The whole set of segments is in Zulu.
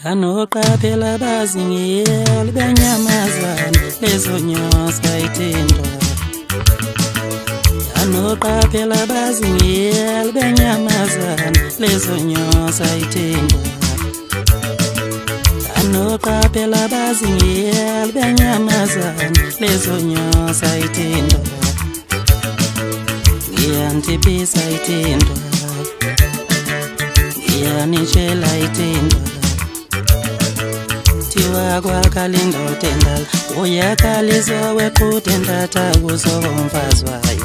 Anoqaphela bazingiyeli benyamazana lezonyosa ithintwa. Anoqaphela bazingiyeli benyamazana lezonyosa ithintwa. Anoqaphela bazingiyeli benyamazana lezonyosa ithintwa. Ngiyantiphisa ithintwa, ngiyanitshela ithintwa. Tiwa kwakhala indoda endala, uyakhalisa weqhude ndatha kuso komfazi wayo.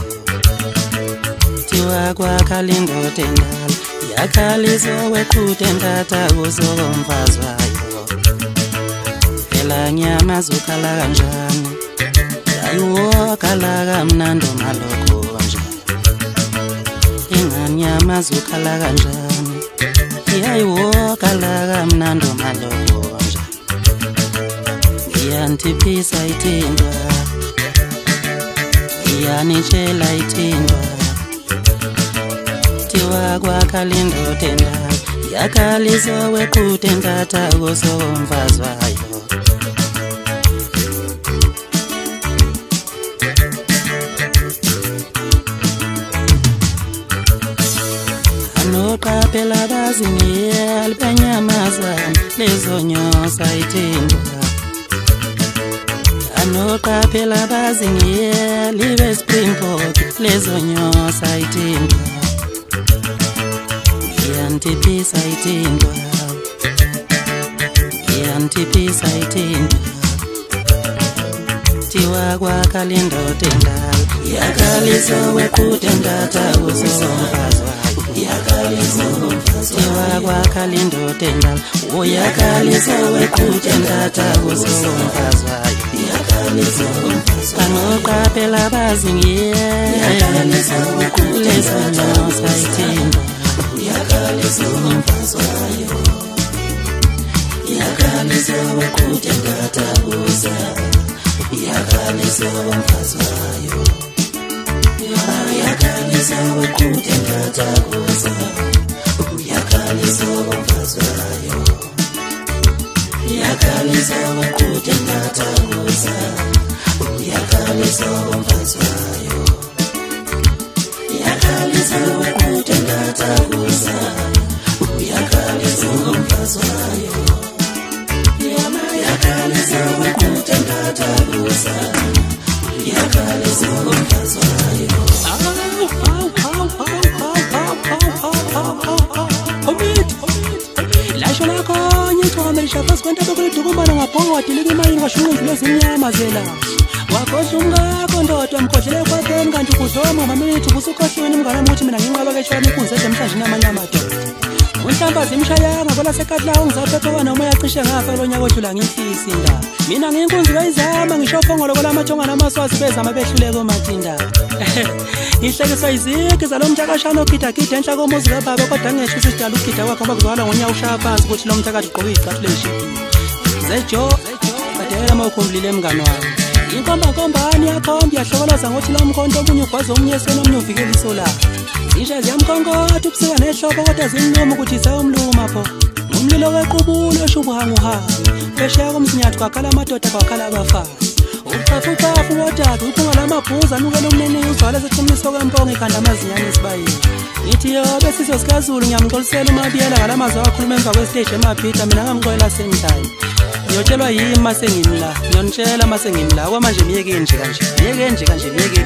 Tiwa kwakhala indoda endala, yakhalisa weqhude ndatha kuso komfazi wayo. Phela nyamaza ukhala kanjani, yayiwo khala kamnandi malokho kanjani. Inganyamaza ukhala kanjani, yayiwo khala kamnandi malokho kanjani. Ngiyantiphisa ithintwa, ngiyanitshela ithintwa. Tiwa kwakhala indoda endala, yakhalisa weqhude ndatha kuso komfazi wayo. Anoqaphela bazingiyeli benyamazana lezonyosa ithintwa. Anoqaphela bazingiyeli beSpringbok lezonyosa ithintwa. Ngiyantiphisa ithintwa, ngiyantiphisa ithintwa. Tiwa kwakhala indoda endala, yakhalisa weqhude ndatha kuso komfazi wayo. Tiwa kwakhala indoda endala, uyakhalisa weqhude ndatha kuso komfazi wayo. Anoqaphela bazingiyeli lezonyosa ithintwa. Yakhalisa weqhude ndatha kuso, yakhalisa komfazi wayo. Yakhalisa weqhude ndatha kuso, yakhalisa komfazi wayo. Yakhalisa weqhude ndatha kuso, yakhalisa komfazi wayo. Yakhalisa weqhude ndatha kuso, yakhalisa komfazi wayo. Yakhalisa weqhude ndatha kuso, yakhalisa komfazi wayo. Lasho lakho nyithome lishapasi kwentaba kulidukumbana ngabhongodi likimayini kwashunqundu lezimnyama zela. Wakhohlwa umngakho ndoda mkhohlele kwapheni kanti ukudloma mamithi kusukhohlweni mngane muthi mina nginqaba keshwami inkunzi edemhlanje namanye amadoda. Unhlambazi imshayanga kola sekatlaho ngizaphethoka noma yacishe ngafa lo nyaka odlula ngimfisi indaba. Mina ngiyinkunzi bayizama ngishophongolo kola mathonga namaswazi bezama behluleko mathinda. Ngihlekiswa izigi zalomthakashana ogidagida enhla komuzi kababa kodwa ngesho isidala ukugida kwakho bakuzwala ngonyaka ushaya phansi ukuthi lo mthakathi ugqoke izicathulo ezishibhile. Zejo kadela mawukhumbulile mngani wami. Inkombankombani yakhomba yahlokoloza ngothi lo mkhonto omunye ugwaza omunye eseni omunye uvikela iso lakhe. Zinja ziyamkhonkotha ubusika nehlobo kodwa zimnyama ukuthi zayomluma pho. Umlilo wequbulo eshubuhanguhanga. Phesheya komsinyathi kwakhala amadoda kwakhala abafazi. Uqafuqafu wodade uphunga lamabhuza anukela umnini uzwala sethumliso kwempongo ikhanda amazinyane esibayeni. Ngithi yobe sizwe sikaZulu ngiyamxolisela umabiyela ngalamazwi akhuluma emva kwestage emabhida mina ngamxolela sengithaya. Ngiyotshelwa yimi mase ngimla, ngiyonitshela mase ngimla. Kwamanje miyeke nje kanje, miyeke nje kanje, miyeke.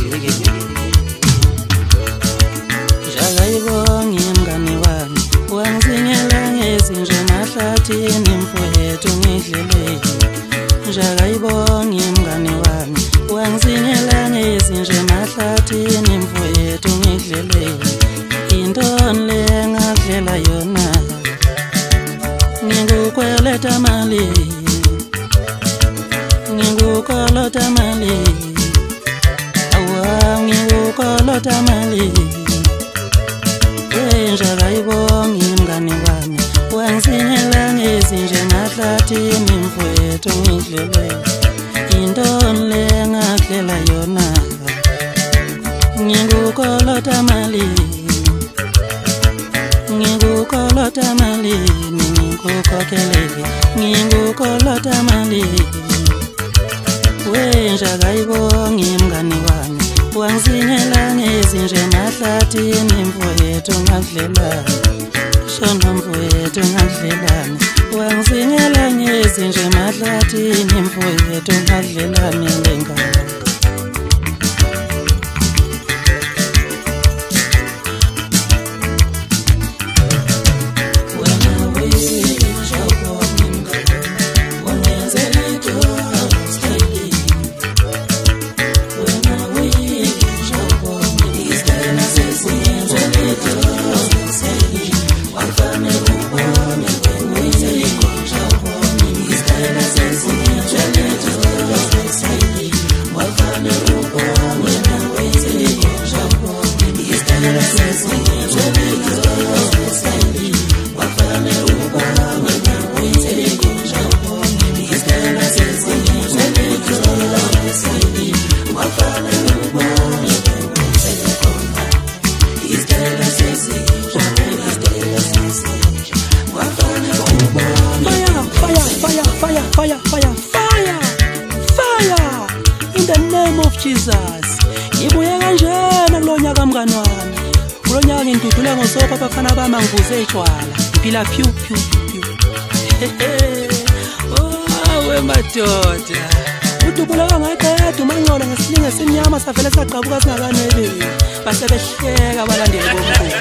Njagayibonga mngani wami, wangizingela ngezinje mahlathini mfowethu ngidleleni. Njagayibonga mngani wami, wangizingela ngezinje mahlathini mfowethu ngidleleni. Intoni le ngadlela yona, ngikukweleta mali, ngikukolota mali, awa ngikukolota mali. Njagayibonga mngani wami, wangizingela ngezinje mahlathini mfowethu ngidleleni. Intoni le ngadlela yona, ngikukolota mali, ngikukolota Ngingukolota malini, ngingukhokelele, ngingukolota malini. Wenja kayibongi mngani wami, wangizingela ngezinje emahlathini, mfowethu ngakudlelana. Shona mfowethu ngakudlelana, wangizingela ngezinje emahlathini, mfowethu ngakudlelana ngengane. Fire, fire, fire, fire, in the name of Jesus. Ngibuye kanjena kulonyaka mngani wami. Kulonyaka ngintudula ngosopa abafana bami ngivuze itshwala. Ngiphila pyu pyu pyu. Oh, wemadoda. Udubula kangaqeda umangcola ngesilinge simnyama savele saqabuka singakaneli. Base behleka abalandeli bomkhulu.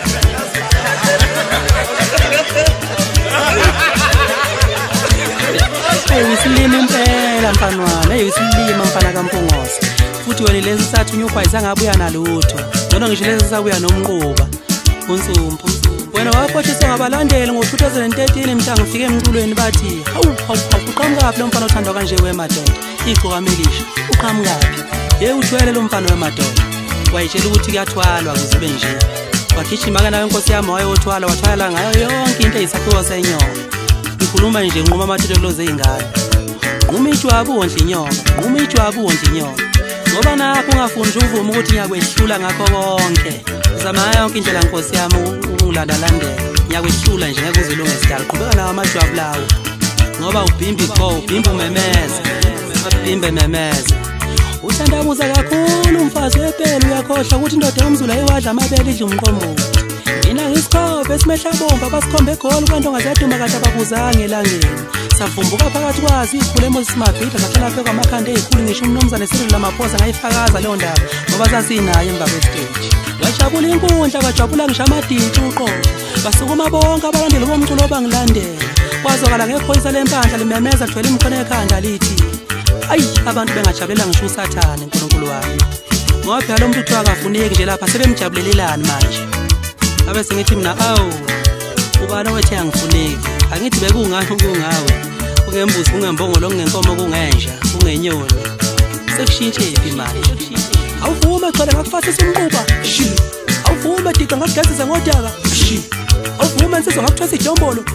Usilima impela mfanwana, usilima mfana kaMpungoza. Futhi wena lezi sathu unyukhwa izangabuya nalutho. Noma ngisho lezi sabuya nomquba. Unsumpu. Wena waphothisa ngabalandeli ngo2013 mhla ngifike emculweni bathi, "Hawu, uqhamukapi lo mfana othandwa kanje wemadoda? Igqoka melisha. Uqhamukapi?" Uthwele lo mfana wemadoda. Wayitshela ukuthi kuyathwalwa kuzibe nje. Wagijima ke nawe inkosi yami wayothwala, wathwala ngayo yonke into eyisakhiwo senyoko. Ngikhuluma nje nquma amathelo ezingane. Nquma ijwabu wondla inyoka, nquma ijwabu wondla inyoka. Ngoba nakho ungafuni nje uvume ukuthi ngiyakwehlula ngakho konke. Zama yonke indlela nkosi yami ungilanda landela. Ngiyakwehlula nje ngeke uze ulungise dala. Qhubeka nawo amajwabu lawo. Ngoba ubhimbi kho, ubhimbi umemeza. Ubhimbi memeza. Uthandabuza kakhulu umfazi wepela uyakhohlwa ukuthi indoda yomzulu ayiwadla amabele idla umqombothi. Mina ngisikhophe esimehla bomba basikhombe egoli kwanto ngazaduma kade ababuzange elangeni. Savumbuka phakathi kwazi ikhule eMoses Mabhida sahlala phe kwamakhanda ezikhulu ngisho umnomzana Cyril Ramaphosa ngayifakaza leyo ndaba ngoba sasinayo emva kwestage. Wajabula inkundla kwajabula ngisho amaditshi uqobo. Basukuma bonke abalandeli bomculo bangilandela. Kwazokala ngephoyisa lempandla limemeza thwele imkhono ekhanda lithi, "Ayi, abantu bengajabulela ngisho uSathane uNkulunkulu wami." Ngoba phela lo muntu uthiwa akafuneki nje lapha sebemjabulelelani manje. Abe sengithi mina ubani wethe angifuneki. Angithi bekungani kungawe. Ungembuzi kungembongolo kungenkomo kungenja kungenyoni. Sekushintshe iphi manje? Awuvume cha ngakufasisa umquba. Awuvume diqa ngakugezisa ngodaka. Awuvume nsizwa ngakuthwasa idombolo.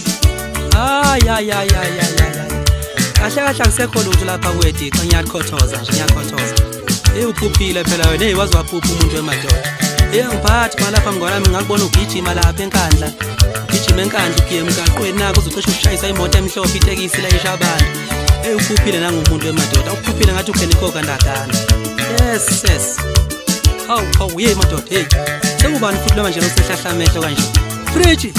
Ay. Kahle akusekho lutho lapha kwediqa ngiyakhothoza nje ngiyakhothoza. Uphuphile phela wena wazi waphupha umuntu wemadoda. Ngiphathi malapha mngwana wami ngakubona ugijima lapha enkandla. Ugijima enkandla ugiye emgaqweni nakho uzocisha ushayisa imoto emhlophe itekisi la isha abantu. Uphuphile nangumuntu wemadoda. Uphuphile ngathi uKenikoka ndagana. Yes. Hawu ye madoda hey. Sekubani futhi lo manje losehlahla amehlo kanje? Fridge.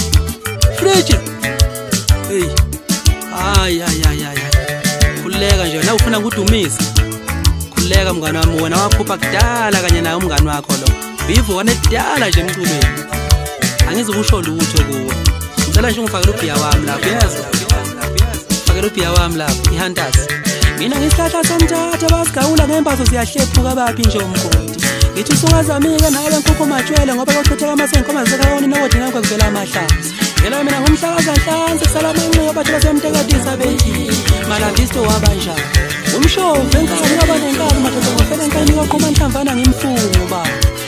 Hey. Ay. Khuleka nje na ufuna ukudumise. Khuleka mngani wami wena waphupha kudala kanye naye umngani wakho lo. Bivuka nedala nje emculweni. Angizokusho lutho kuwe. Ngicela nje ungifakele ubhiya wami lapha. Yes. Fakela ubhiya wami lapha, iHunters. Mina ngisihlahla somthatha basigawula ngembazo ziyahlephuka baphi nje umkhodi. Ngithi usungazamike nawe nkukhu matshwele ngoba kochitheka amasenkhoma zekawoni nokuthi ngakho kuvela amahlazi. Phela mina ngumhlakaza nhlanzi salamanqe bathi basemtekatisa bethi. Malavisto wabanja. Umshovu enkani ngoba nenkani madoda ngofela enkani kwaqoma nhlamvana ngimfungu ba.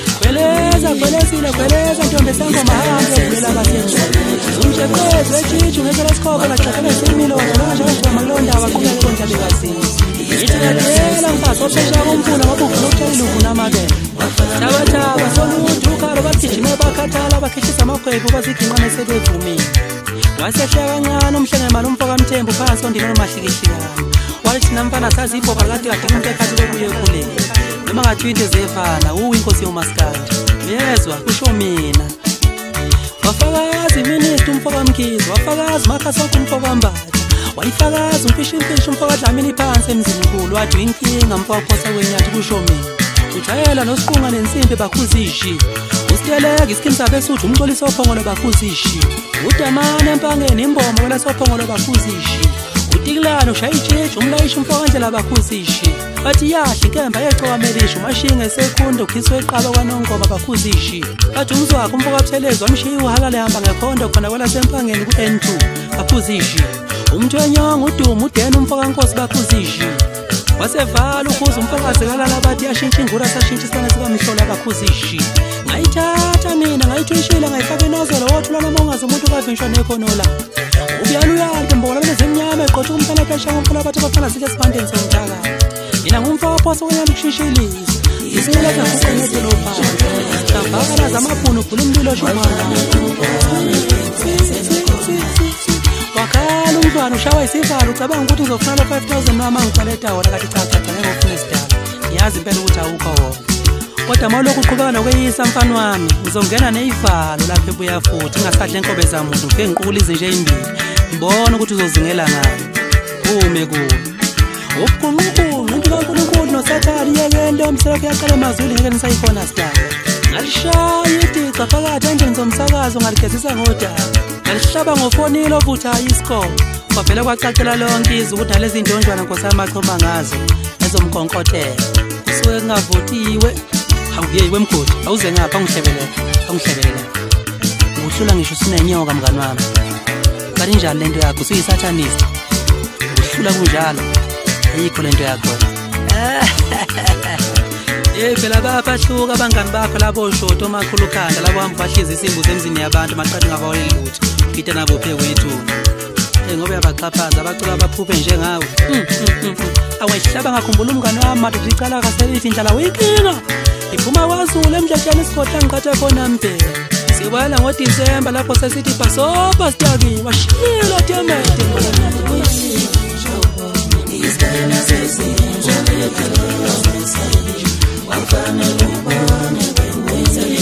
Kweleza ntombi sengoma hambe kulela basenje. Umjeqezi wetshithu ngesela sikhoko la xakhele similo wona nje amalonda abaqhubeka konja bekazini. Ngithi ngiyadela mfazi ophesha komfula ngoba uvula ukutshela uvuna amabele. Thaba soluthi ukhalo bagijima bakha abathala bakhishisa amagwebo baziginqane sebevumile wasehleka kancane umhlengemali umfoka Mthembu phansi ondini nomahlikihlikana wathi namfana sazipho bakade kade umuntu ekhathi lokuye kule noma ngathi into ezefana inkosi yomaskandi yezwa kusho mina wafakazi minister umfoka Mkhize wafakazi makhasonke umfoka Mbatha wayifakazi umfishimfishi umfoka Dlamini phansi emzini nkulu wathi inkinga mfoka phosa kwenyathi kusho mina uthayela nosiqunga nensimbi bakhuzishi usiteleka iskini sabe suthi umxolisa ophongolo bakhuzishi udamane empangeni imboma wela sophongolo bakhuzishi utiklano ushayijiji umlayisha umfoka ndlela bakhuzishi bathi yahle inkemba yecoka melisha umashinga esekhunda ukhiswe eqaba kwanongoma bakhuzishi bathi umzwakhe umfoka Buthelezi wamshiya uhakale hamba ngekhondo khona kwela sempangeni ku-N2 bakhuzishi umthwenyonga udumo udeni umfoka Nkosi bakhuzishi wasevala ukhuza umfokazi kalala bathi yashintsha ingura sashintsha isibane sikamhlola bakhuzishi ngayithatha mina ngayithwishila ngayifaka inozelo wothula noma ungazi umuntu kavinshwa nekhonola ubuyaluyali mbola bezemnyama eqotha umntana phesha ngomfula bathi bafana zike esibandeni somthaka mina ngumfoka phosa kwenyama ukushishilisa isiletha kuqinete lopha tabakala zamabhunu uvula umlilo shumana wakhala umntwana ushawa isivalo ucabanga ukuthi ngizofuna lo 5,000 noma ngikwaleta wona kanti cha ngeke ngofuna isidala ngiyazi impela ukuthi awukho wona kodwa mawulokhu uqhubeka nokweyisa mfana wami ngizongena neyivalo lapha ebuya futhi ngingasadle enkobe zamuntu ngifike ngiqukula izinje ezimbili ngibona ukuthi uzozingela ngayo ume kuwe ubuqunququnqu into kaNkulunkulu noSathane yekele umsebenzi yaqala emazwini ngeke nisayifona sidala ngalishaya itica phakathi endlini zomsakazo ngaligezisa ngodaba ngalihlaba ngofonilo futhi ayiscore kwavela kwacacela lonke izwi ukuthi nalezi ndonjwana Nkosi amachoma ngazo ezomkonkotela kusuke kungavotiwe awuyeyi wemgodi awuze ngapha angihlebelela uhlula ngisho sinenyoka mngani wami kanti njani lento yakho usuyisatanist uhlula kunjalo ayikho lento yakho phela bayabahluka abangani bakho labo shoto makhulu khanda labo hamba bahliza isimbuzo emzini yabantu maqhathi ngabaweli lutho ngithe nabo phe kwethu ngoba yabaxhaphaza abacula abaphuphe njengawe awayihlaba ngakhumbula umngani wami manje ngicala kaselithi indlala uyinkinga iphuma kwaZulu emjajana isikhohla ngiqhathe khona mbheka sibala ngoDisemba lapho sesithi bhasoba sitaki washila temete Wafana lubone